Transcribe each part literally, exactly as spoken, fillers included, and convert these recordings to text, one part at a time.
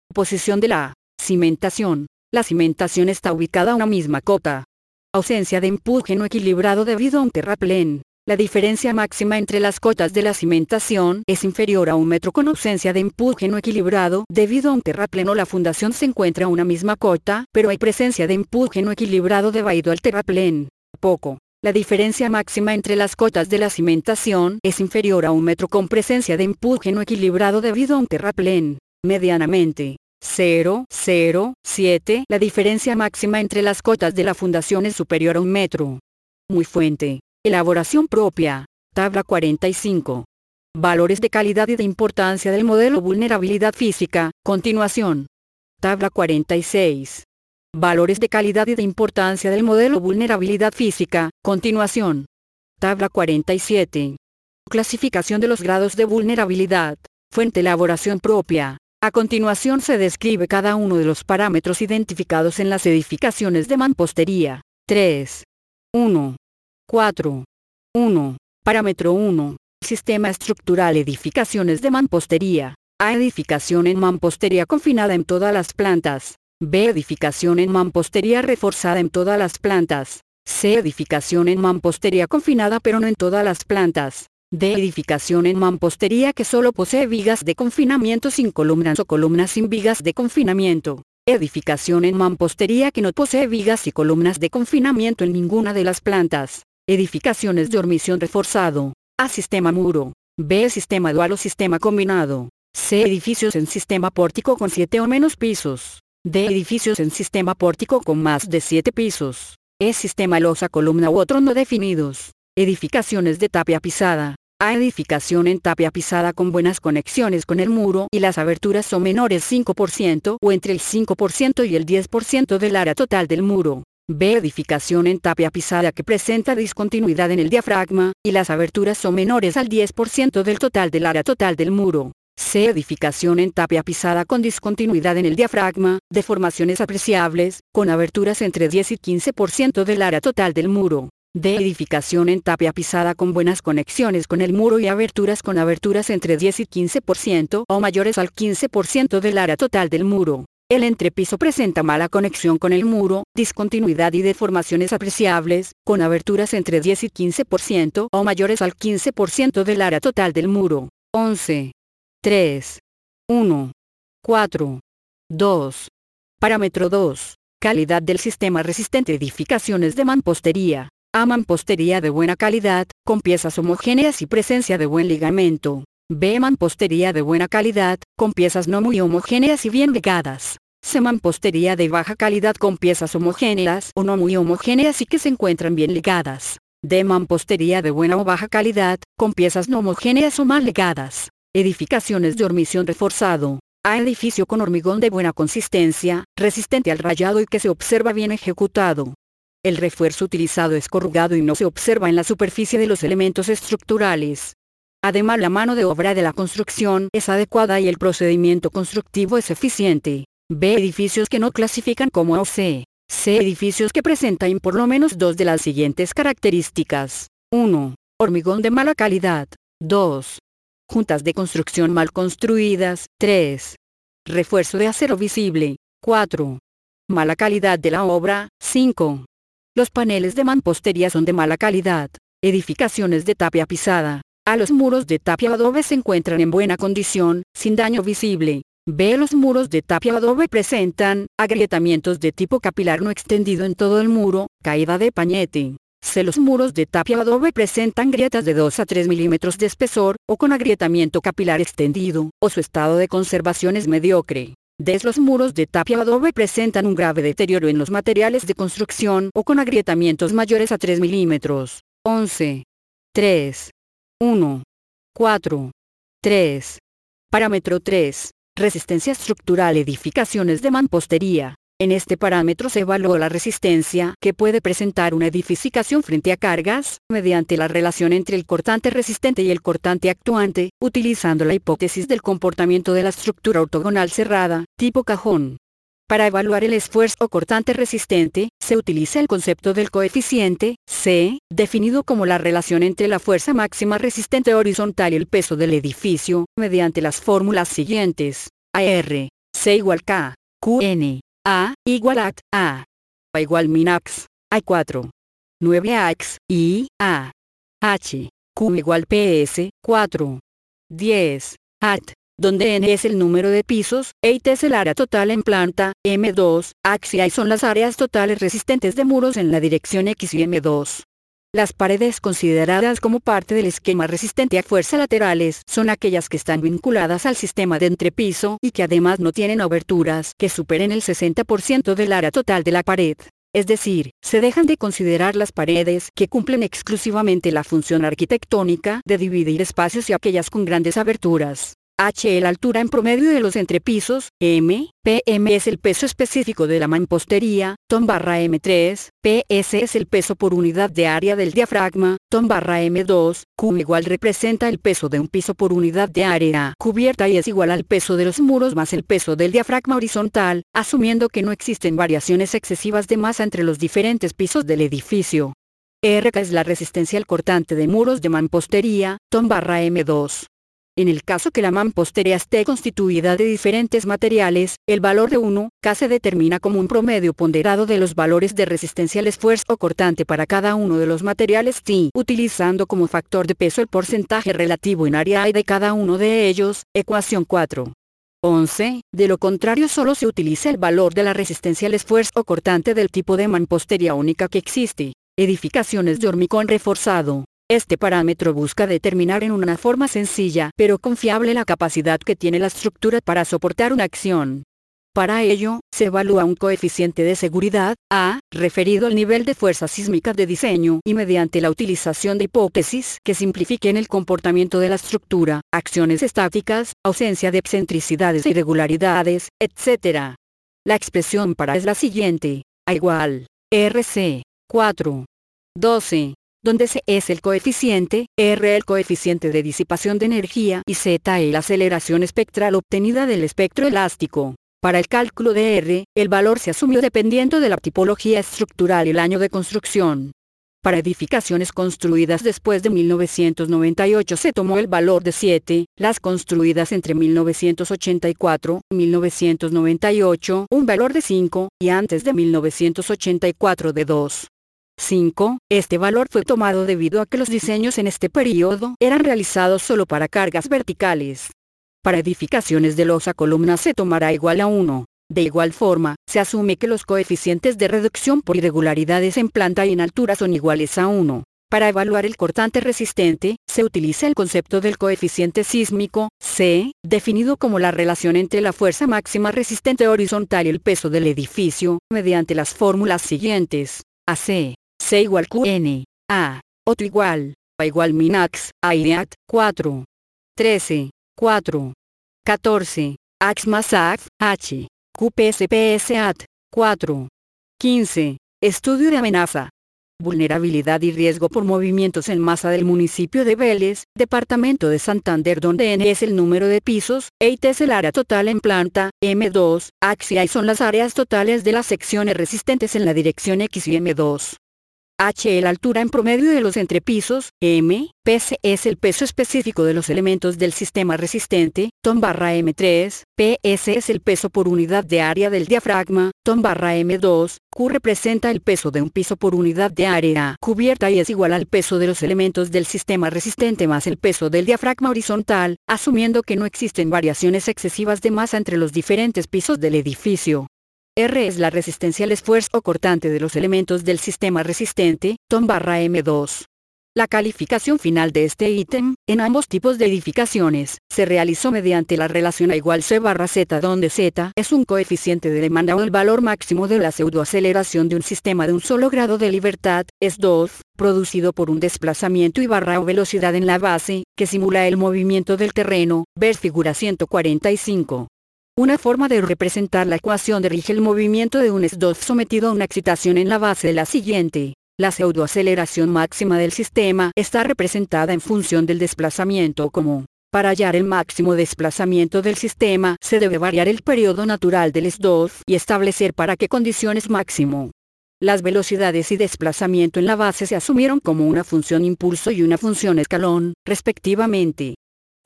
Posición de la cimentación. La cimentación está ubicada a una misma cota. Ausencia de empuje no equilibrado debido a un terraplén. La diferencia máxima entre las cotas de la cimentación es inferior a un metro con ausencia de empuje no equilibrado debido a un terraplén o la fundación se encuentra a una misma cota, pero hay presencia de empuje no equilibrado debido al terraplén. Poco. La diferencia máxima entre las cotas de la cimentación es inferior a un metro con presencia de empuje no equilibrado debido a un terraplén. Medianamente. cero coma cero siete. La diferencia máxima entre las cotas de la fundación es superior a un metro. Muy fuente. Elaboración propia. Tabla cuarenta y cinco. Valores de calidad y de importancia del modelo vulnerabilidad física. Continuación. Tabla cuarenta y seis. Valores de calidad y de importancia del modelo vulnerabilidad física. Continuación. Tabla cuarenta y siete. Clasificación de los grados de vulnerabilidad. Fuente elaboración propia. A continuación se describe cada uno de los parámetros identificados en las edificaciones de mampostería. tres. uno. cuatro. uno. Parámetro uno. Sistema estructural edificaciones de mampostería. A. Edificación en mampostería confinada en todas las plantas. B. Edificación en mampostería reforzada en todas las plantas. C. Edificación en mampostería confinada pero no en todas las plantas. D. Edificación en mampostería que solo posee vigas de confinamiento sin columnas o columnas sin vigas de confinamiento. Edificación en mampostería que no posee vigas y columnas de confinamiento en ninguna de las plantas. Edificaciones de hormigón reforzado. A. Sistema muro. B. Sistema dual o sistema combinado. C. Edificios en sistema pórtico con siete o menos pisos. D. Edificios en sistema pórtico con más de siete pisos. E. Sistema losa columna u otros no definidos. Edificaciones de tapia pisada. A. Edificación en tapia pisada con buenas conexiones con el muro y las aberturas son menores cinco por ciento o entre el cinco por ciento y el diez por ciento del área total del muro. B. Edificación en tapia pisada que presenta discontinuidad en el diafragma, y las aberturas son menores al diez por ciento del total del área total del muro. C. Edificación en tapia pisada con discontinuidad en el diafragma, deformaciones apreciables, con aberturas entre diez y quince por ciento del área total del muro. D. Edificación en tapia pisada con buenas conexiones con el muro y aberturas con aberturas entre diez y quince por ciento o mayores al quince por ciento del área total del muro. El entrepiso presenta mala conexión con el muro, discontinuidad y deformaciones apreciables, con aberturas entre diez y quince por ciento o mayores al quince por ciento del área total del muro. once. tres. uno. cuatro. dos. Parámetro dos. Calidad del sistema resistente edificaciones de mampostería. A. Mampostería de buena calidad, con piezas homogéneas y presencia de buen ligamento. B. Mampostería de buena calidad, con piezas no muy homogéneas y bien ligadas. C. Mampostería de baja calidad con piezas homogéneas o no muy homogéneas y que se encuentran bien ligadas. D. Mampostería de buena o baja calidad, con piezas no homogéneas o mal ligadas. Edificaciones de hormigón reforzado. A. Edificio con hormigón de buena consistencia, resistente al rayado y que se observa bien ejecutado. El refuerzo utilizado es corrugado y no se observa en la superficie de los elementos estructurales. Además, la mano de obra de la construcción es adecuada y el procedimiento constructivo es eficiente. B. Edificios que no clasifican como A o C. C. Edificios que presentan por lo menos dos de las siguientes características. uno. Hormigón de mala calidad. dos. Juntas de construcción mal construidas. tres. Refuerzo de acero visible. cuatro. Mala calidad de la obra. cinco. Los paneles de mampostería son de mala calidad. Edificaciones de tapia pisada. A. Los muros de tapia adobe se encuentran en buena condición, sin daño visible. B. Los muros de tapia adobe presentan agrietamientos de tipo capilar no extendido en todo el muro, caída de pañete. C. Los muros de tapia adobe presentan grietas de dos a tres milímetros de espesor, o con agrietamiento capilar extendido, o su estado de conservación es mediocre. D. Los muros de tapia adobe presentan un grave deterioro en los materiales de construcción o con agrietamientos mayores a tres milímetros. once. tres. uno. cuatro. tres. Parámetro tres. Resistencia estructural edificaciones de mampostería. En este parámetro se evalúa la resistencia que puede presentar una edificación frente a cargas, mediante la relación entre el cortante resistente y el cortante actuante, utilizando la hipótesis del comportamiento de la estructura ortogonal cerrada, tipo cajón. Para evaluar el esfuerzo cortante resistente, se utiliza el concepto del coeficiente, C, definido como la relación entre la fuerza máxima resistente horizontal y el peso del edificio, mediante las fórmulas siguientes. A R, C igual K, Q N, A, igual A, A. A igual min Ax, A cuatro. nueve Ax, I, A. H, Q igual P S, cuatro. diez, Hat, donde N es el número de pisos, e T es el área total en planta, M dos, Ax y Y son las áreas totales resistentes de muros en la dirección X y M dos. Las paredes consideradas como parte del esquema resistente a fuerza laterales son aquellas que están vinculadas al sistema de entrepiso y que además no tienen aberturas que superen el sesenta por ciento del área total de la pared. Es decir, se dejan de considerar las paredes que cumplen exclusivamente la función arquitectónica de dividir espacios y aquellas con grandes aberturas. H. La altura en promedio de los entrepisos, M, P M es el peso específico de la mampostería, Tom barra M tres, P S es el peso por unidad de área del diafragma, Tom barra M dos, Q igual representa el peso de un piso por unidad de área cubierta y es igual al peso de los muros más el peso del diafragma horizontal, asumiendo que no existen variaciones excesivas de masa entre los diferentes pisos del edificio. R K es la resistencia al cortante de muros de mampostería, Tom barra M dos. En el caso que la mampostería esté constituida de diferentes materiales, el valor de uno K se determina como un promedio ponderado de los valores de resistencia al esfuerzo cortante para cada uno de los materiales T, utilizando como factor de peso el porcentaje relativo en área I de cada uno de ellos, ecuación cuatro. once. De lo contrario solo se utiliza el valor de la resistencia al esfuerzo cortante del tipo de mampostería única que existe. Edificaciones de hormigón reforzado. Este parámetro busca determinar en una forma sencilla pero confiable la capacidad que tiene la estructura para soportar una acción. Para ello, se evalúa un coeficiente de seguridad, A, referido al nivel de fuerza sísmica de diseño y mediante la utilización de hipótesis que simplifiquen el comportamiento de la estructura, acciones estáticas, ausencia de excentricidades e irregularidades, etcétera. La expresión para es la siguiente, A igual, R C, cuatro. doce. Donde C es el coeficiente, R el coeficiente de disipación de energía y Z la aceleración espectral obtenida del espectro elástico. Para el cálculo de R, el valor se asumió dependiendo de la tipología estructural y el año de construcción. Para edificaciones construidas después de mil novecientos noventa y ocho se tomó el valor de siete, las construidas entre mil novecientos ochenta y cuatro y mil novecientos noventa y ocho un valor de cinco, y antes de mil novecientos ochenta y cuatro de dos. cinco. Este valor fue tomado debido a que los diseños en este periodo eran realizados solo para cargas verticales. Para edificaciones de losa columna se tomará igual a uno. De igual forma, se asume que los coeficientes de reducción por irregularidades en planta y en altura son iguales a uno. Para evaluar el cortante resistente, se utiliza el concepto del coeficiente sísmico, C, definido como la relación entre la fuerza máxima resistente horizontal y el peso del edificio, mediante las fórmulas siguientes. A C. C igual Q N, A, otro igual, A igual min Ax, A I A T, cuatro. trece, cuatro. catorce, Ax más Ax, H, Q P S P S A T, cuatro. quince. Estudio de amenaza. Vulnerabilidad y riesgo por movimientos en masa del municipio de Vélez, departamento de Santander, donde N es el número de pisos, e I T es el área total en planta, M dos, Ax y Y son las áreas totales de las secciones resistentes en la dirección X y M dos. H. La altura en promedio de los entrepisos, M, P S es el peso específico de los elementos del sistema resistente, Tom barra M tres, P S es el peso por unidad de área del diafragma, Tom barra M dos, Q representa el peso de un piso por unidad de área cubierta y es igual al peso de los elementos del sistema resistente más el peso del diafragma horizontal, asumiendo que no existen variaciones excesivas de masa entre los diferentes pisos del edificio. R es la resistencia al esfuerzo cortante de los elementos del sistema resistente, Tom barra M dos. La calificación final de este ítem, en ambos tipos de edificaciones, se realizó mediante la relación A igual C barra Z, donde Z es un coeficiente de demanda o el valor máximo de la pseudoaceleración de un sistema de un solo grado de libertad, es dos, producido por un desplazamiento y barra o velocidad en la base, que simula el movimiento del terreno, ver figura ciento cuarenta y cinco. Una forma de representar la ecuación de rige el movimiento de un S dos sometido a una excitación en la base de la siguiente. La pseudoaceleración máxima del sistema está representada en función del desplazamiento como. Para hallar el máximo desplazamiento del sistema se debe variar el periodo natural del S dos y establecer para qué condiciones máximo. Las velocidades y desplazamiento en la base se asumieron como una función impulso y una función escalón, respectivamente.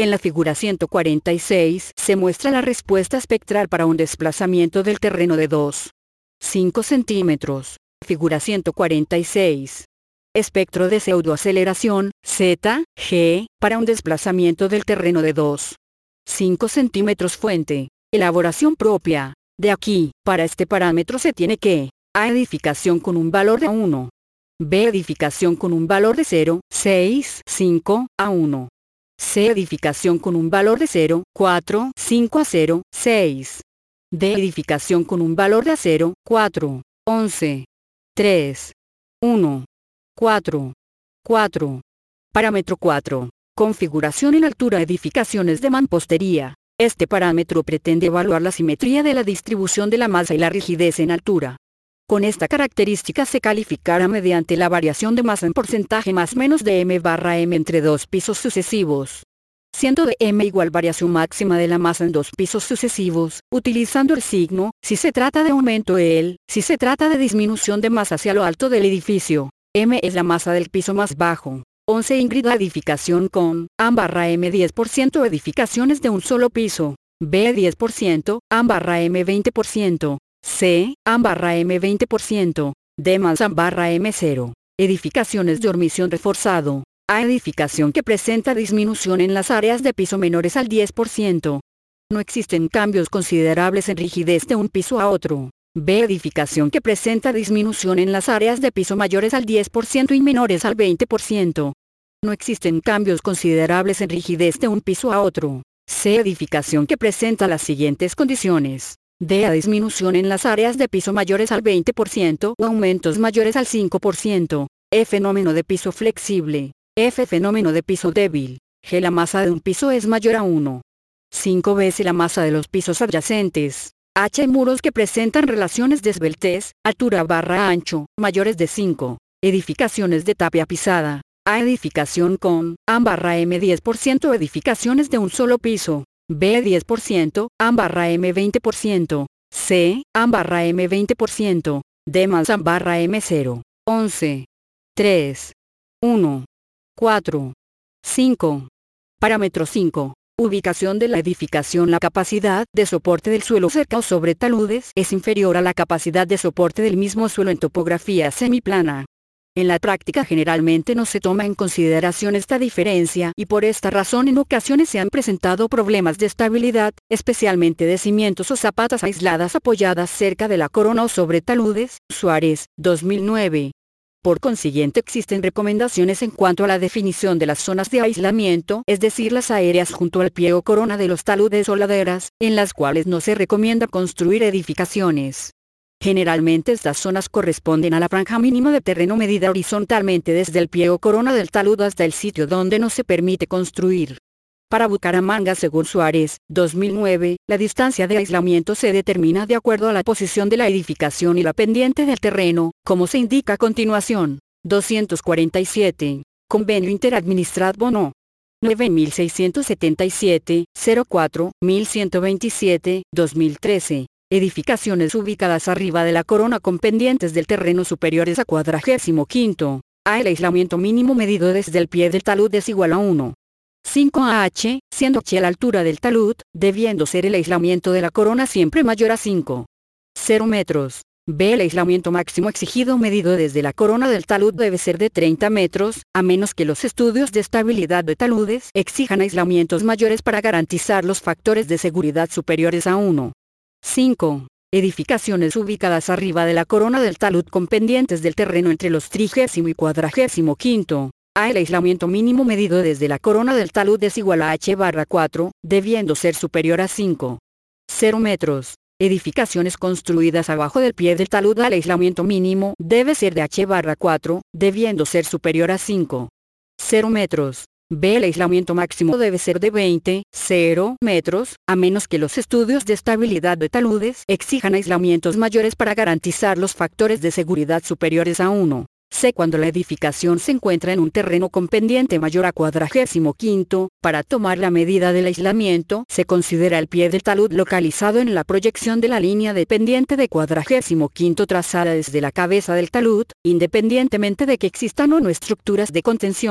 En la figura ciento cuarenta y seis se muestra la respuesta espectral para un desplazamiento del terreno de dos punto cinco centímetros. Figura ciento cuarenta y seis. Espectro de pseudoaceleración, Z, G, para un desplazamiento del terreno de dos punto cinco centímetros. Fuente. Elaboración propia. De aquí, para este parámetro se tiene que A. Edificación con un valor de uno. B. Edificación con un valor de cero punto seis cinco a uno. C. Edificación con un valor de cero punto cuatro cinco a cero punto seis. D. Edificación con un valor de cero punto cuatro once. tres. uno. cuatro. cuatro. Parámetro cuatro. Configuración en altura. Edificaciones de mampostería. Este parámetro pretende evaluar la simetría de la distribución de la masa y la rigidez en altura. Con esta característica se calificará mediante la variación de masa en porcentaje más menos de m barra m entre dos pisos sucesivos. Siendo de m igual variación máxima de la masa en dos pisos sucesivos, utilizando el signo, si se trata de aumento el, si se trata de disminución de masa hacia lo alto del edificio. M es la masa del piso más bajo. once Ingrid. Edificación con A barra M diez por ciento. Edificaciones de un solo piso. B diez por ciento, A barra M veinte por ciento. C, A barra M veinte por ciento. D más A barra M cero. Edificaciones de hormigón reforzado. A. Edificación que presenta disminución en las áreas de piso menores al diez por ciento. No existen cambios considerables en rigidez de un piso a otro. B. Edificación que presenta disminución en las áreas de piso mayores al diez por ciento y menores al veinte por ciento. No existen cambios considerables en rigidez de un piso a otro. C. Edificación que presenta las siguientes condiciones. D. A disminución en las áreas de piso mayores al veinte por ciento o aumentos mayores al cinco por ciento. E. Fenómeno de piso flexible. F. Fenómeno de piso débil. G. La masa de un piso es mayor a uno punto cinco veces la masa de los pisos adyacentes. H. Muros que presentan relaciones de esbeltez, altura barra ancho, mayores de cinco. Edificaciones de tapia pisada. A. Edificación con A barra M diez por ciento. Edificaciones de un solo piso. B. diez por ciento, A barra M veinte por ciento. C. A barra M veinte por ciento. D más A barra M cero. once. tres. uno. cuatro. cinco. Parámetro cinco. Ubicación de la edificación. La capacidad de soporte del suelo cerca o sobre taludes es inferior a la capacidad de soporte del mismo suelo en topografía semiplana. En la práctica generalmente no se toma en consideración esta diferencia y por esta razón en ocasiones se han presentado problemas de estabilidad, especialmente de cimientos o zapatas aisladas apoyadas cerca de la corona o sobre taludes. Suárez, dos mil nueve. Por consiguiente existen recomendaciones en cuanto a la definición de las zonas de aislamiento, es decir las aéreas junto al pie o corona de los taludes o laderas, en las cuales no se recomienda construir edificaciones. Generalmente estas zonas corresponden a la franja mínima de terreno medida horizontalmente desde el pie o corona del talud hasta el sitio donde no se permite construir. Para Bucaramanga, según Suárez, dos mil nueve, la distancia de aislamiento se determina de acuerdo a la posición de la edificación y la pendiente del terreno, como se indica a continuación. doscientos cuarenta y siete. Convenio Interadministrativo No. nueve mil seiscientos setenta y siete, cero cuatro, mil ciento veintisiete, dos mil trece. Edificaciones ubicadas arriba de la corona con pendientes del terreno superiores a cuadragésimo quinto. A. El aislamiento mínimo medido desde el pie del talud es igual a uno punto cinco a h, siendo h la altura del talud, debiendo ser el aislamiento de la corona siempre mayor a cinco punto cero metros. B. El aislamiento máximo exigido medido desde la corona del talud debe ser de treinta metros, a menos que los estudios de estabilidad de taludes exijan aislamientos mayores para garantizar los factores de seguridad superiores a uno punto cinco. Edificaciones ubicadas arriba de la corona del talud con pendientes del terreno entre los trigésimo y cuadragésimo quinto. A. El aislamiento mínimo medido desde la corona del talud es igual a h barra cuatro, debiendo ser superior a cinco punto cero metros. Edificaciones construidas abajo del pie del talud al aislamiento mínimo debe ser de h barra cuatro, debiendo ser superior a cinco punto cero metros. B. El aislamiento máximo debe ser de veinte punto cero metros, a menos que los estudios de estabilidad de taludes exijan aislamientos mayores para garantizar los factores de seguridad superiores a uno. C. Cuando la edificación se encuentra en un terreno con pendiente mayor a cuadragésimo quinto, para tomar la medida del aislamiento, se considera el pie del talud localizado en la proyección de la línea de pendiente de cuadragésimo quinto trazada desde la cabeza del talud, independientemente de que existan o no estructuras de contención.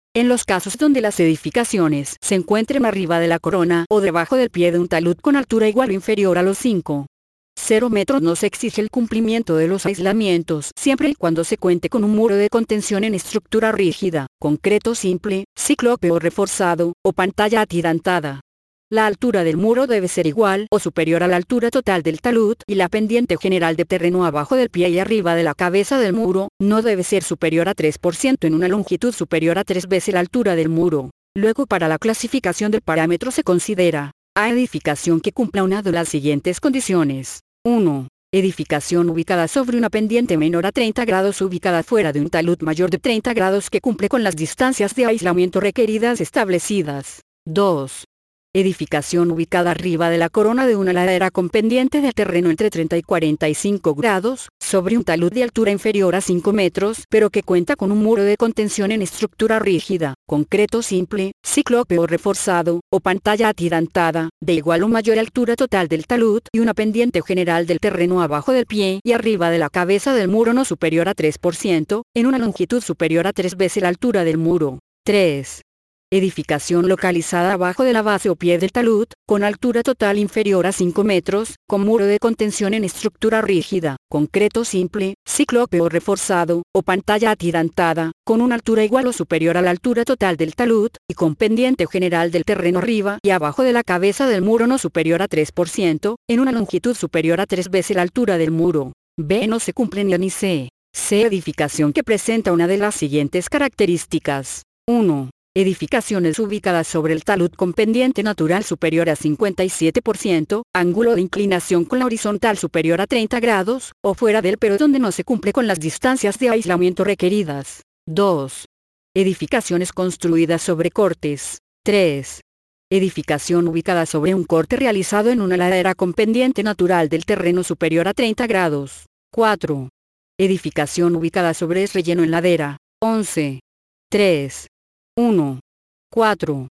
En los casos donde las edificaciones se encuentren arriba de la corona o debajo del pie de un talud con altura igual o inferior a los cinco punto cero metros, no se exige el cumplimiento de los aislamientos siempre y cuando se cuente con un muro de contención en estructura rígida, concreto simple, cíclope o reforzado, o pantalla atirantada. La altura del muro debe ser igual o superior a la altura total del talud y la pendiente general de terreno abajo del pie y arriba de la cabeza del muro no debe ser superior a tres por ciento en una longitud superior a tres veces la altura del muro. Luego, para la clasificación del parámetro se considera a edificación que cumpla una de las siguientes condiciones. uno. Edificación ubicada sobre una pendiente menor a treinta grados ubicada fuera de un talud mayor de treinta grados que cumple con las distancias de aislamiento requeridas establecidas. dos. Edificación ubicada arriba de la corona de una ladera con pendiente de terreno entre treinta y cuarenta y cinco grados, sobre un talud de altura inferior a cinco metros, pero que cuenta con un muro de contención en estructura rígida, concreto simple, cíclope o reforzado, o pantalla atirantada, de igual o mayor altura total del talud y una pendiente general del terreno abajo del pie y arriba de la cabeza del muro no superior a tres por ciento, en una longitud superior a tres veces la altura del muro. tres. Edificación localizada abajo de la base o pie del talud, con altura total inferior a cinco metros, con muro de contención en estructura rígida, concreto simple, cíclope o reforzado, o pantalla atirantada, con una altura igual o superior a la altura total del talud, y con pendiente general del terreno arriba y abajo de la cabeza del muro no superior a tres por ciento, en una longitud superior a tres veces la altura del muro. B. No se cumple ni A ni C. C. Edificación que presenta una de las siguientes características. uno. Edificaciones ubicadas sobre el talud con pendiente natural superior a cincuenta y siete por ciento, ángulo de inclinación con la horizontal superior a treinta grados, o fuera del pero donde no se cumple con las distancias de aislamiento requeridas. dos. Edificaciones construidas sobre cortes. tres. Edificación ubicada sobre un corte realizado en una ladera con pendiente natural del terreno superior a treinta grados. cuatro. Edificación ubicada sobre es relleno en ladera. once. tres. uno, cuatro,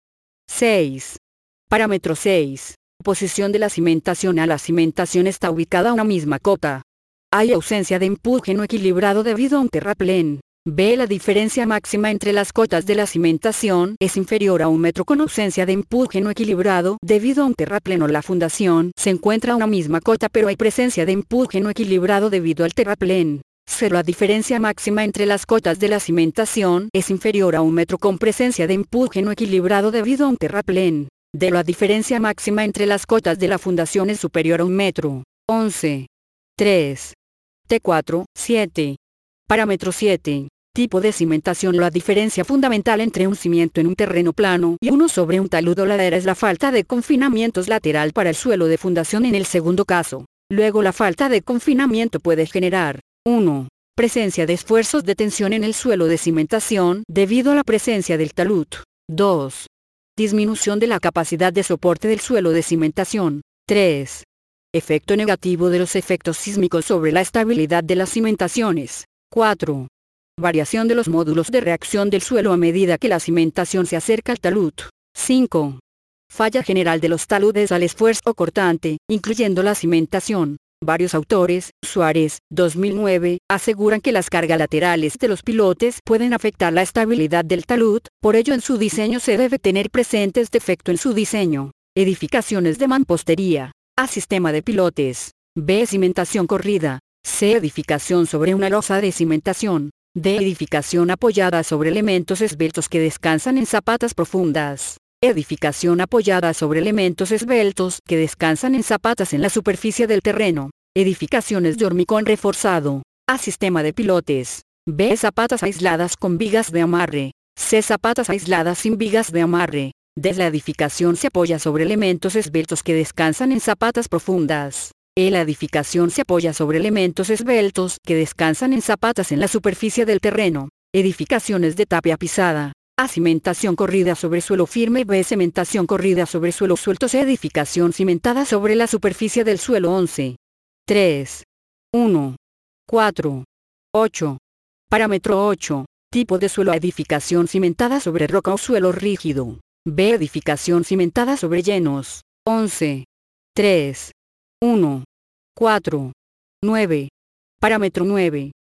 seis. Parámetro seis. Posición de la cimentación. A la cimentación está ubicada una misma cota. Hay ausencia de empuje no equilibrado debido a un terraplén. B. La diferencia máxima entre las cotas de la cimentación es inferior a un metro con ausencia de empuje no equilibrado debido a un terraplén o la fundación se encuentra a una misma cota pero hay presencia de empuje no equilibrado debido al terraplén. cero. La diferencia máxima entre las cotas de la cimentación es inferior a un metro con presencia de empuje no equilibrado debido a un terraplén. D. La diferencia máxima entre las cotas de la fundación es superior a un metro. once. tres. T cuatro, siete. Parámetro siete. Tipo de cimentación. La diferencia fundamental entre un cimiento en un terreno plano y uno sobre un talud o ladera es la falta de confinamientos lateral para el suelo de fundación en el segundo caso. Luego la falta de confinamiento puede generar uno. Presencia de esfuerzos de tensión en el suelo de cimentación debido a la presencia del talud. dos. Disminución de la capacidad de soporte del suelo de cimentación. tres. Efecto negativo de los efectos sísmicos sobre la estabilidad de las cimentaciones. cuatro. Variación de los módulos de reacción del suelo a medida que la cimentación se acerca al talud. cinco. Falla general de los taludes al esfuerzo cortante, incluyendo la cimentación. Varios autores, Suárez, dos mil nueve, aseguran que las cargas laterales de los pilotes pueden afectar la estabilidad del talud, por ello en su diseño se debe tener presente este efecto en su diseño. Edificaciones de mampostería. A. Sistema de pilotes. B. Cimentación corrida. C. Edificación sobre una losa de cimentación. D. Edificación apoyada sobre elementos esbeltos que descansan en zapatas profundas. Edificación apoyada sobre elementos esbeltos que descansan en zapatas en la superficie del terreno. Edificaciones de hormigón reforzado. A. Sistema de pilotes. B. Zapatas aisladas con vigas de amarre. C. Zapatas aisladas sin vigas de amarre. D. La edificación se apoya sobre elementos esbeltos que descansan en zapatas profundas. E. La edificación se apoya sobre elementos esbeltos que descansan en zapatas en la superficie del terreno. Edificaciones de tapia pisada. A. Cimentación corrida sobre suelo firme. B. Cimentación corrida sobre suelo suelto. C. Edificación cimentada sobre la superficie del suelo. once. tres. uno. cuatro. ocho. Parámetro ocho. Tipo de suelo. Edificación cimentada sobre roca o suelo rígido. B. Edificación cimentada sobre llenos. once. tres. uno. cuatro. nueve. Parámetro nueve.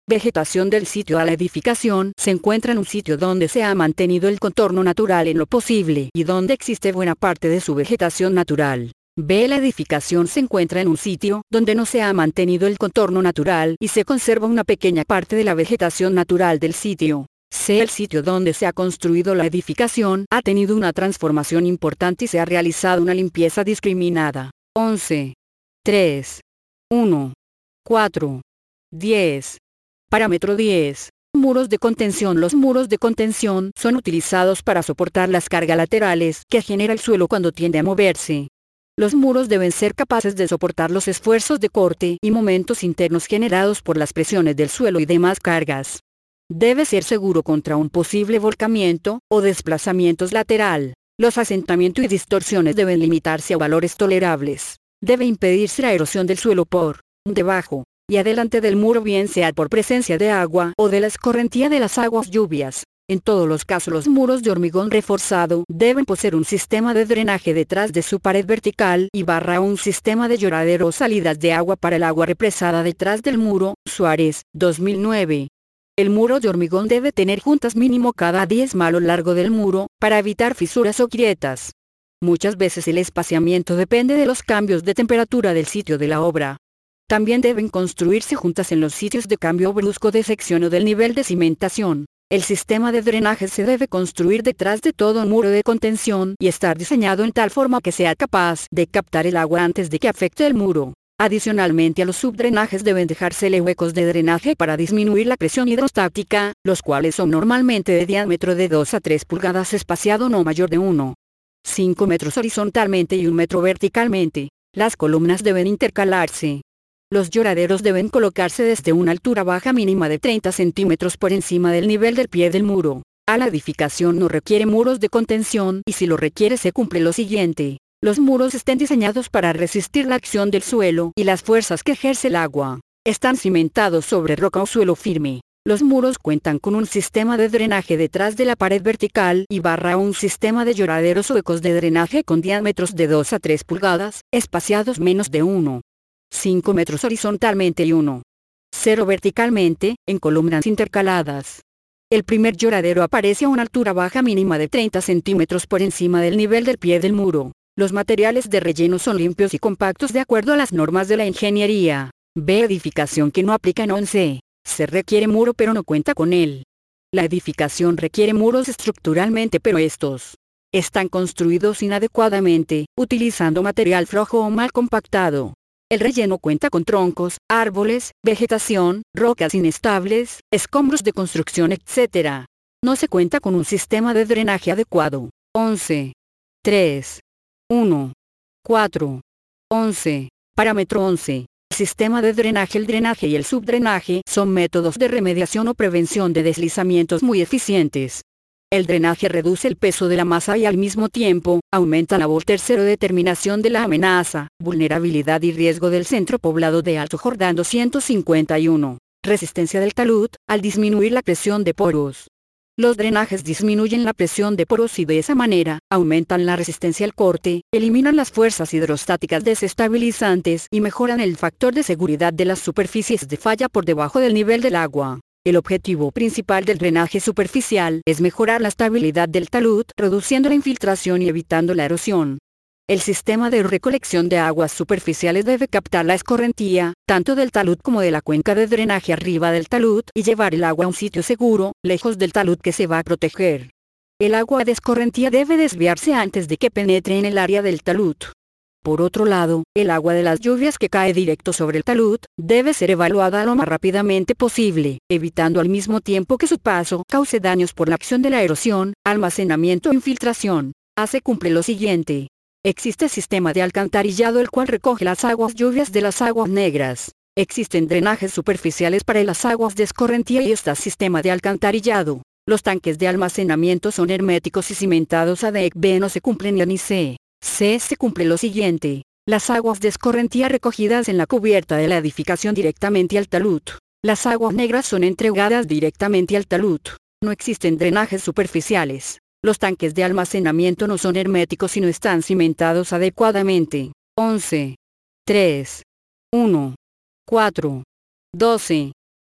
Vegetación del sitio a la edificación se encuentra en un sitio donde se ha mantenido el contorno natural en lo posible y donde existe buena parte de su vegetación natural. B. La edificación se encuentra en un sitio donde no se ha mantenido el contorno natural y se conserva una pequeña parte de la vegetación natural del sitio. C. El sitio donde se ha construido la edificación ha tenido una transformación importante y se ha realizado una limpieza discriminada. once. tres. uno. cuatro. diez. Parámetro diez. Muros de contención. Los muros de contención son utilizados para soportar las cargas laterales que genera el suelo cuando tiende a moverse. Los muros deben ser capaces de soportar los esfuerzos de corte y momentos internos generados por las presiones del suelo y demás cargas. Debe ser seguro contra un posible volcamiento o desplazamientos lateral. Los asentamientos y distorsiones deben limitarse a valores tolerables. Debe impedirse la erosión del suelo por, debajo y adelante del muro, bien sea por presencia de agua o de la escorrentía de las aguas lluvias. En todos los casos los muros de hormigón reforzado deben poseer un sistema de drenaje detrás de su pared vertical y barra un sistema de lloradero o salidas de agua para el agua represada detrás del muro. Suárez, dos mil nueve. El muro de hormigón debe tener juntas mínimo cada diez a lo largo del muro, para evitar fisuras o grietas. Muchas veces el espaciamiento depende de los cambios de temperatura del sitio de la obra. También deben construirse juntas en los sitios de cambio brusco de sección o del nivel de cimentación. El sistema de drenaje se debe construir detrás de todo muro de contención y estar diseñado en tal forma que sea capaz de captar el agua antes de que afecte el muro. Adicionalmente a los subdrenajes deben dejársele huecos de drenaje para disminuir la presión hidrostática, los cuales son normalmente de diámetro de dos a tres pulgadas espaciado no mayor de uno punto cinco metros horizontalmente y un metro verticalmente. Las columnas deben intercalarse. Los lloraderos deben colocarse desde una altura baja mínima de treinta centímetros por encima del nivel del pie del muro. A la edificación no requiere muros de contención y si lo requiere se cumple lo siguiente. Los muros estén diseñados para resistir la acción del suelo y las fuerzas que ejerce el agua. Están cimentados sobre roca o suelo firme. Los muros cuentan con un sistema de drenaje detrás de la pared vertical y barra un sistema de lloraderos o huecos de drenaje con diámetros de dos a tres pulgadas, espaciados menos de uno punto cinco metros horizontalmente y uno punto cero verticalmente, en columnas intercaladas. El primer lloradero aparece a una altura baja mínima de treinta centímetros por encima del nivel del pie del muro. Los materiales de relleno son limpios y compactos de acuerdo a las normas de la ingeniería. B. Edificación que no aplica en once. Se requiere muro pero no cuenta con él. La edificación requiere muros estructuralmente pero estos están construidos inadecuadamente, utilizando material flojo o mal compactado. El relleno cuenta con troncos, árboles, vegetación, rocas inestables, escombros de construcción, etcétera. No se cuenta con un sistema de drenaje adecuado. once. tres. uno. cuatro. once. Parámetro once. Sistema de drenaje. El drenaje y el subdrenaje son métodos de remediación o prevención de deslizamientos muy eficientes. El drenaje reduce el peso de la masa y al mismo tiempo, aumenta la tercero determinación de la amenaza, vulnerabilidad y riesgo del centro poblado de Alto Jordán doscientos cincuenta y uno. Resistencia del talud, al disminuir la presión de poros. Los drenajes disminuyen la presión de poros y de esa manera, aumentan la resistencia al corte, eliminan las fuerzas hidrostáticas desestabilizantes y mejoran el factor de seguridad de las superficies de falla por debajo del nivel del agua. El objetivo principal del drenaje superficial es mejorar la estabilidad del talud, reduciendo la infiltración y evitando la erosión. El sistema de recolección de aguas superficiales debe captar la escorrentía, tanto del talud como de la cuenca de drenaje arriba del talud, y llevar el agua a un sitio seguro, lejos del talud que se va a proteger. El agua de escorrentía debe desviarse antes de que penetre en el área del talud. Por otro lado, el agua de las lluvias que cae directo sobre el talud, debe ser evaluada lo más rápidamente posible, evitando al mismo tiempo que su paso cause daños por la acción de la erosión, almacenamiento o infiltración. A se cumple lo siguiente. Existe sistema de alcantarillado el cual recoge las aguas lluvias de las aguas negras. Existen drenajes superficiales para las aguas de escorrentía y está sistema de alcantarillado. Los tanques de almacenamiento son herméticos y cimentados a D E C B no se cumplen ni C. C. Se cumple lo siguiente. Las aguas de escorrentía recogidas en la cubierta de la edificación directamente al talud. Las aguas negras son entregadas directamente al talud. No existen drenajes superficiales. Los tanques de almacenamiento no son herméticos y no están cimentados adecuadamente. once. tres. uno. cuatro. doce.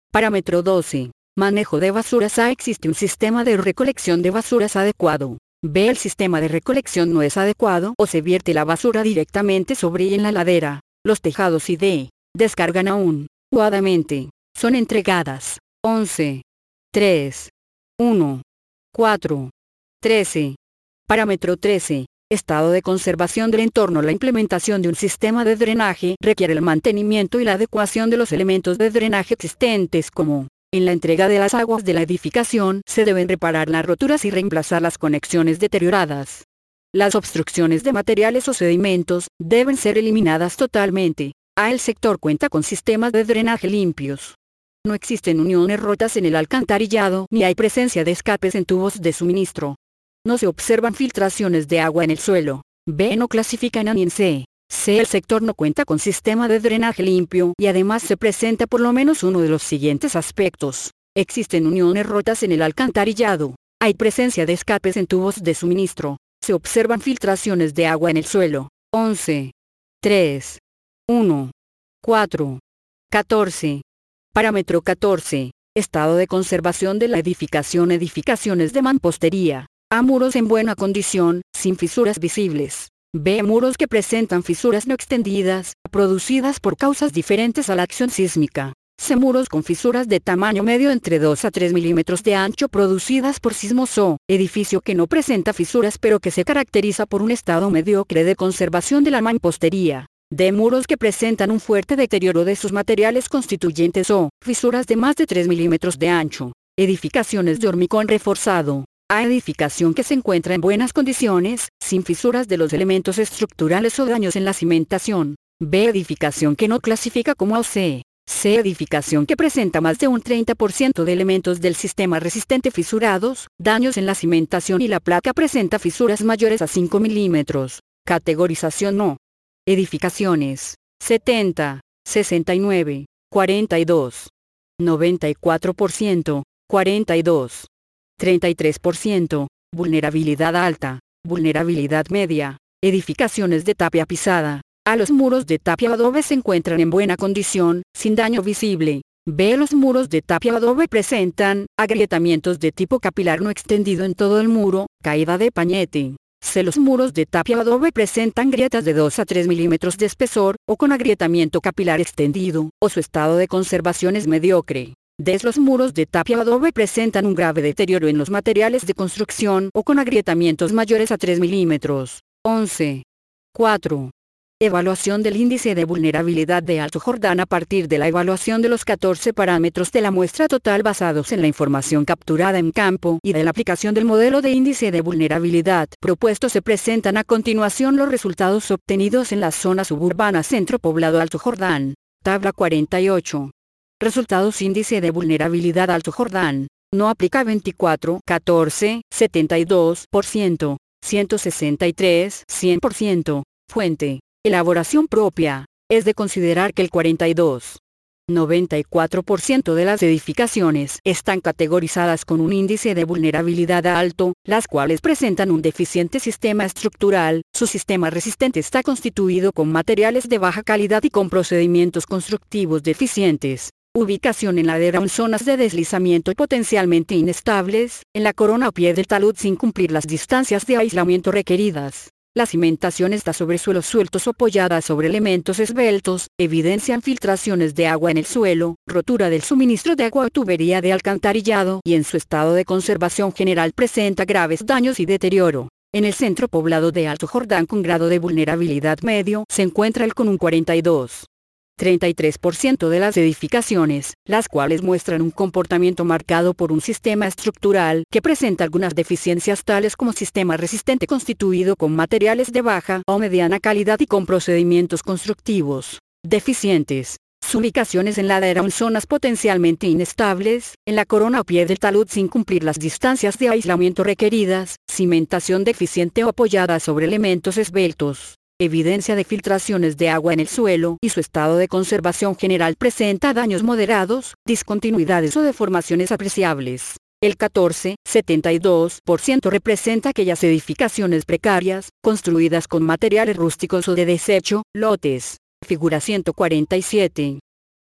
Parámetro doce. Manejo de basuras. A. Existe un sistema de recolección de basuras adecuado. B. El sistema de recolección no es adecuado o se vierte la basura directamente sobre y en la ladera. Los tejados y D. Descargan aún adecuadamente. Son entregadas. once. tres. uno. cuatro. trece. Parámetro trece. Estado de conservación del entorno. La implementación de un sistema de drenaje requiere el mantenimiento y la adecuación de los elementos de drenaje existentes como: en la entrega de las aguas de la edificación se deben reparar las roturas y reemplazar las conexiones deterioradas. Las obstrucciones de materiales o sedimentos deben ser eliminadas totalmente. A. El sector cuenta con sistemas de drenaje limpios. No existen uniones rotas en el alcantarillado ni hay presencia de escapes en tubos de suministro. No se observan filtraciones de agua en el suelo. B. No clasifican A ni en C. C. El sector no cuenta con sistema de drenaje limpio y además se presenta por lo menos uno de los siguientes aspectos. Existen uniones rotas en el alcantarillado. Hay presencia de escapes en tubos de suministro. Se observan filtraciones de agua en el suelo. once. tres. uno. cuatro. catorce. Parámetro catorce. Estado de conservación de la edificación. Edificaciones de mampostería. A. Muros en buena condición, sin fisuras visibles. B. Muros que presentan fisuras no extendidas, producidas por causas diferentes a la acción sísmica. C. Muros con fisuras de tamaño medio entre dos a tres milímetros de ancho producidas por sismos o edificio que no presenta fisuras pero que se caracteriza por un estado mediocre de conservación de la mampostería. D. Muros que presentan un fuerte deterioro de sus materiales constituyentes o fisuras de más de tres milímetros de ancho. Edificaciones de hormigón reforzado. A. Edificación que se encuentra en buenas condiciones, sin fisuras de los elementos estructurales o daños en la cimentación. B. Edificación que no clasifica como A o C. C. Edificación que presenta más de un treinta por ciento de elementos del sistema resistente fisurados, daños en la cimentación y la placa presenta fisuras mayores a cinco milímetros. Categorización no. Edificaciones: setenta, sesenta y nueve, cuarenta y dos, noventa y cuatro por ciento, cuarenta y dos, treinta y tres por ciento, vulnerabilidad alta, vulnerabilidad media. Edificaciones de tapia pisada. A. Los muros de tapia adobe se encuentran en buena condición, sin daño visible. B. Los muros de tapia adobe presentan agrietamientos de tipo capilar no extendido en todo el muro, caída de pañete. C. Los muros de tapia adobe presentan grietas de dos a tres milímetros de espesor, o con agrietamiento capilar extendido, o su estado de conservación es mediocre. D. Los muros de tapia adobe presentan un grave deterioro en los materiales de construcción o con agrietamientos mayores a tres milímetros. once. cuatro. Evaluación del índice de vulnerabilidad de Alto Jordán. A partir de la evaluación de los catorce parámetros de la muestra total basados en la información capturada en campo y de la aplicación del modelo de índice de vulnerabilidad propuesto, se presentan a continuación los resultados obtenidos en la zona suburbana Centro Poblado Alto Jordán. Tabla cuarenta y ocho. Resultados: índice de vulnerabilidad Alto Jordán. No aplica veinticuatro, catorce, setenta y dos por ciento, ciento sesenta y tres, cien por ciento. Fuente: elaboración propia. Es de considerar que el cuarenta y dos, noventa y cuatro por ciento de las edificaciones están categorizadas con un índice de vulnerabilidad alto, las cuales presentan un deficiente sistema estructural. Su sistema resistente está constituido con materiales de baja calidad y con procedimientos constructivos deficientes. Ubicación en ladera o en zonas de deslizamiento potencialmente inestables, en la corona o pie del talud sin cumplir las distancias de aislamiento requeridas. La cimentación está sobre suelos sueltos o apoyada sobre elementos esbeltos, evidencian filtraciones de agua en el suelo, rotura del suministro de agua o tubería de alcantarillado y en su estado de conservación general presenta graves daños y deterioro. En el centro poblado de Alto Jordán con grado de vulnerabilidad medio se encuentra el con un cuarenta y dos. treinta y tres por ciento de las edificaciones, las cuales muestran un comportamiento marcado por un sistema estructural que presenta algunas deficiencias tales como sistema resistente constituido con materiales de baja o mediana calidad y con procedimientos constructivos deficientes. Su ubicación es en ladera o en zonas potencialmente inestables, en la corona o pie del talud sin cumplir las distancias de aislamiento requeridas, cimentación deficiente o apoyada sobre elementos esbeltos. Evidencia de filtraciones de agua en el suelo y su estado de conservación general presenta daños moderados, discontinuidades o deformaciones apreciables. El catorce, setenta y dos por ciento representa aquellas edificaciones precarias, construidas con materiales rústicos o de desecho, lotes. Figura ciento cuarenta y siete.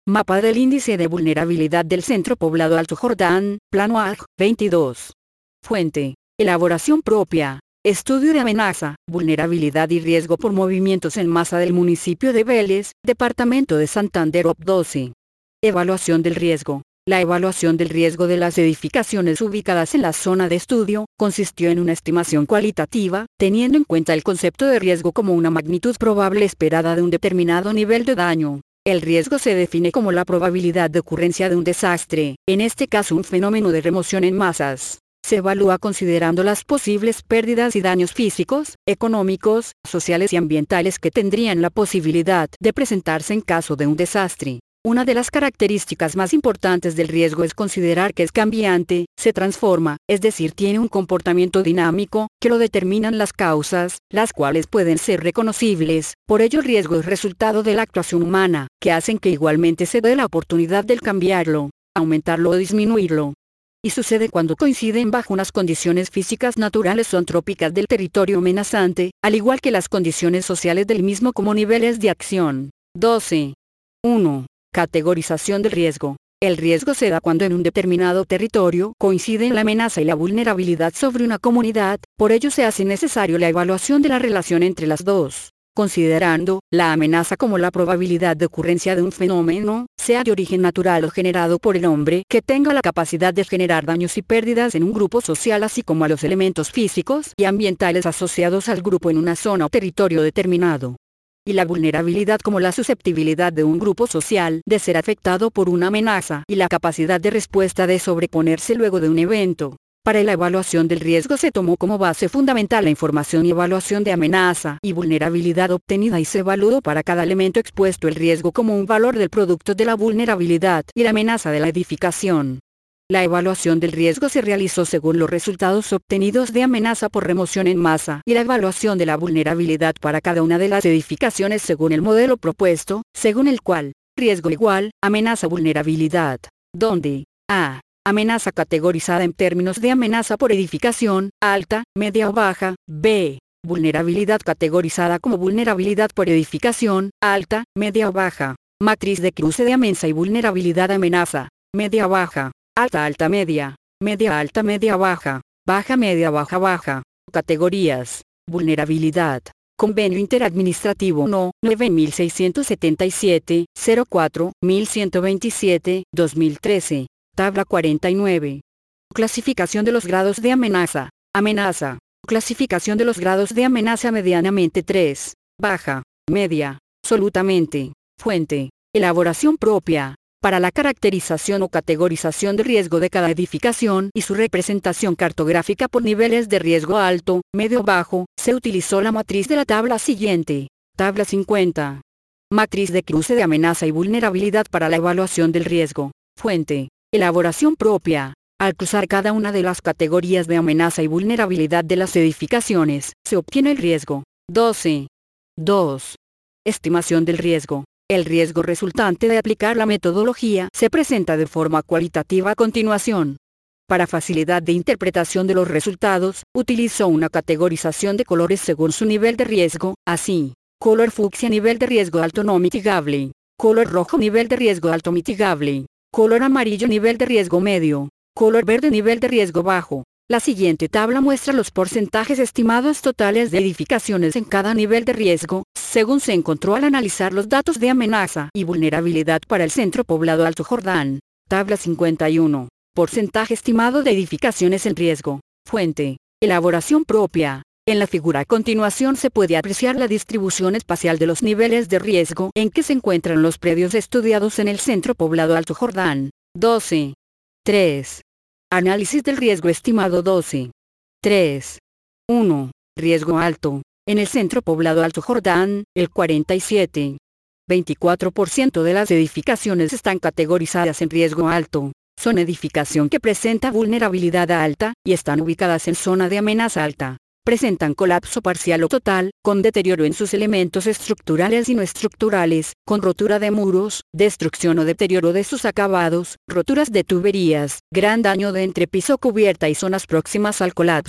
Mapa del índice de vulnerabilidad del Centro Poblado Alto Jordán, Plano A G, veintidós. Fuente: elaboración propia. Estudio de amenaza, vulnerabilidad y riesgo por movimientos en masa del municipio de Vélez, departamento de Santander O P doce. Evaluación del riesgo. La evaluación del riesgo de las edificaciones ubicadas en la zona de estudio, consistió en una estimación cualitativa, teniendo en cuenta el concepto de riesgo como una magnitud probable esperada de un determinado nivel de daño. El riesgo se define como la probabilidad de ocurrencia de un desastre, en este caso un fenómeno de remoción en masas. Se evalúa considerando las posibles pérdidas y daños físicos, económicos, sociales y ambientales que tendrían la posibilidad de presentarse en caso de un desastre. Una de las características más importantes del riesgo es considerar que es cambiante, se transforma, es decir, tiene un comportamiento dinámico, que lo determinan las causas, las cuales pueden ser reconocibles. Por ello el riesgo es resultado de la actuación humana, que hacen que igualmente se dé la oportunidad de cambiarlo, aumentarlo o disminuirlo. Y sucede cuando coinciden bajo unas condiciones físicas naturales o antrópicas del territorio amenazante, al igual que las condiciones sociales del mismo como niveles de acción. doce. uno. Categorización del riesgo. El riesgo se da cuando en un determinado territorio coinciden la amenaza y la vulnerabilidad sobre una comunidad, por ello se hace necesario la evaluación de la relación entre las dos, considerando la amenaza como la probabilidad de ocurrencia de un fenómeno, sea de origen natural o generado por el hombre, que tenga la capacidad de generar daños y pérdidas en un grupo social, así como a los elementos físicos y ambientales asociados al grupo en una zona o territorio determinado. Y la vulnerabilidad como la susceptibilidad de un grupo social de ser afectado por una amenaza y la capacidad de respuesta de sobreponerse luego de un evento. Para la evaluación del riesgo se tomó como base fundamental la información y evaluación de amenaza y vulnerabilidad obtenida y se evaluó para cada elemento expuesto el riesgo como un valor del producto de la vulnerabilidad y la amenaza de la edificación. La evaluación del riesgo se realizó según los resultados obtenidos de amenaza por remoción en masa y la evaluación de la vulnerabilidad para cada una de las edificaciones según el modelo propuesto, según el cual, riesgo igual, amenaza vulnerabilidad, donde A. Amenaza categorizada en términos de amenaza por edificación, alta, media o baja, B. Vulnerabilidad categorizada como vulnerabilidad por edificación, alta, media o baja. Matriz de cruce de amenaza y vulnerabilidad amenaza, media o baja. Alta alta media, media alta media baja, baja media baja baja. Categorías. Vulnerabilidad. Convenio Interadministrativo No. nueve mil seiscientos setenta y siete, cero cuatro, mil ciento veintisiete, dos mil trece. Tabla cuarenta y nueve. Clasificación de los grados de amenaza. Amenaza. Clasificación de los grados de amenaza medianamente tres. Baja. Media. Absolutamente. Fuente. Elaboración propia. Para la caracterización o categorización de riesgo de cada edificación y su representación cartográfica por niveles de riesgo alto, medio o bajo, se utilizó la matriz de la tabla siguiente. Tabla cincuenta. Matriz de cruce de amenaza y vulnerabilidad para la evaluación del riesgo. Fuente. Elaboración propia. Al cruzar cada una de las categorías de amenaza y vulnerabilidad de las edificaciones, se obtiene el riesgo. doce. dos. Estimación del riesgo. El riesgo resultante de aplicar la metodología se presenta de forma cualitativa a continuación. Para facilidad de interpretación de los resultados, utilizó una categorización de colores según su nivel de riesgo, así: color fucsia nivel de riesgo alto no mitigable, color rojo nivel de riesgo alto mitigable, color amarillo nivel de riesgo medio, color verde nivel de riesgo bajo. La siguiente tabla muestra los porcentajes estimados totales de edificaciones en cada nivel de riesgo, según se encontró al analizar los datos de amenaza y vulnerabilidad para el Centro Poblado Alto Jordán. Tabla cincuenta y uno. Porcentaje estimado de edificaciones en riesgo. Fuente. Elaboración propia. En la figura a continuación se puede apreciar la distribución espacial de los niveles de riesgo en que se encuentran los predios estudiados en el Centro Poblado Alto Jordán. doce. tres. Análisis del riesgo estimado doce. tres. uno. Riesgo alto. En el Centro Poblado Alto Jordán, el cuarenta y siete punto veinticuatro por ciento de las edificaciones están categorizadas en riesgo alto. Son edificación que presenta vulnerabilidad alta, y están ubicadas en zona de amenaza alta. Presentan colapso parcial o total, con deterioro en sus elementos estructurales y no estructurales, con rotura de muros, destrucción o deterioro de sus acabados, roturas de tuberías, gran daño de entrepiso cubierta y zonas próximas al colapso.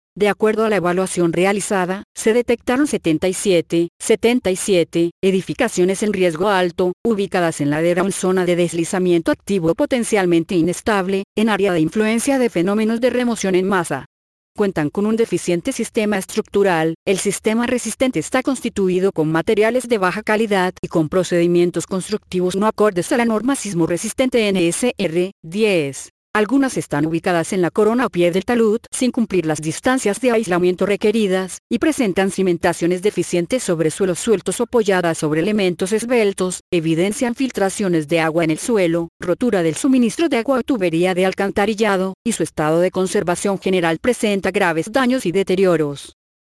De acuerdo a la evaluación realizada, se detectaron setenta y siete, setenta y siete, edificaciones en riesgo alto, ubicadas en ladera o en zona de deslizamiento activo potencialmente inestable, en área de influencia de fenómenos de remoción en masa. Cuentan con un deficiente sistema estructural. El sistema resistente está constituido con materiales de baja calidad y con procedimientos constructivos no acordes a la norma sismo resistente N S R diez. Algunas están ubicadas en la corona o pie del talud sin cumplir las distancias de aislamiento requeridas, y presentan cimentaciones deficientes sobre suelos sueltos o apoyadas sobre elementos esbeltos, evidencian filtraciones de agua en el suelo, rotura del suministro de agua o tubería de alcantarillado, y su estado de conservación general presenta graves daños y deterioros.